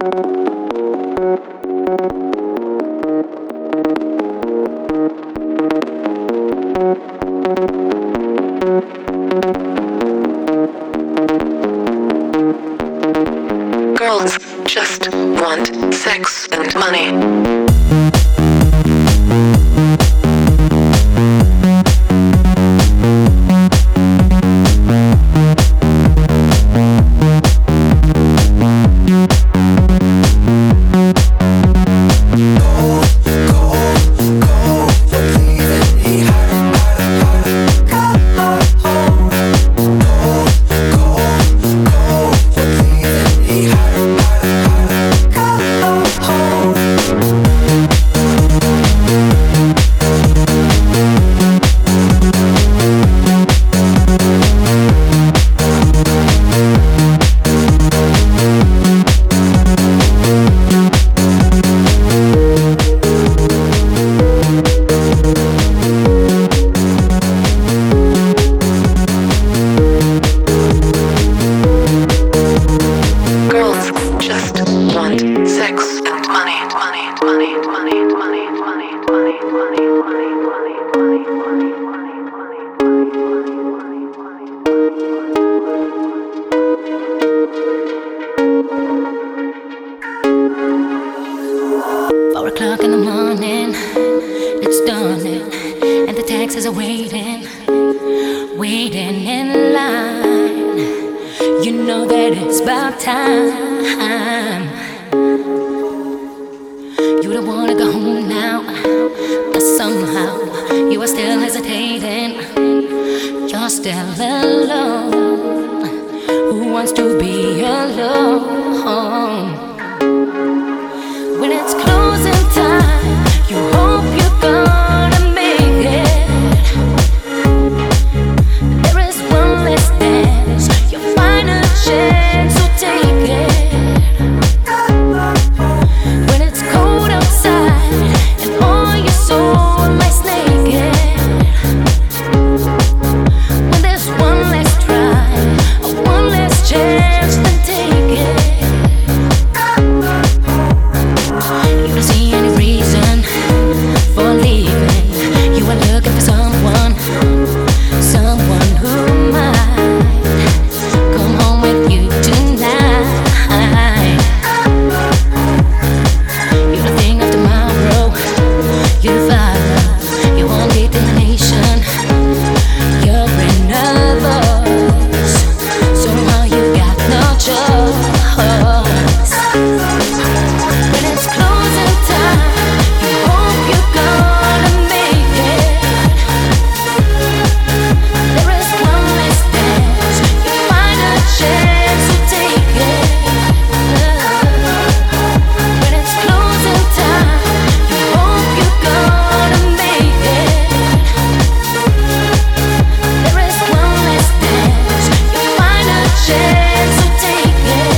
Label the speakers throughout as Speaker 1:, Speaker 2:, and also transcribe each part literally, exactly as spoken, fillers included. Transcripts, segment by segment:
Speaker 1: Girls just want sex and money.
Speaker 2: Four o'clock in the morning, it's dawning, and the taxis are waiting, waiting in line. You know that it's about time. You don't wanna go home now, but somehow you are still hesitating. You're still alone. Who wants to be alone? When it's closing time, you hope you're gonna make it. There is one less dance, you find a chance, so take it. When it's cold outside and all your soul lies naked. When there's one less try, one less chance, then take it. You don't see any reason for leaving. You are looking for someone, someone who might come home with you tonight. You don't think of tomorrow. You follow your own determination. You're nervous, somehow you got no choice. When it's closing time, you hope you're gonna make it. There is one less dance, you find a chance, so take it. When it's closing time, you hope you're gonna make it. There is one less dance, you find a chance, so take it.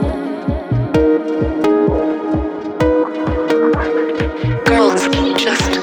Speaker 1: Girls just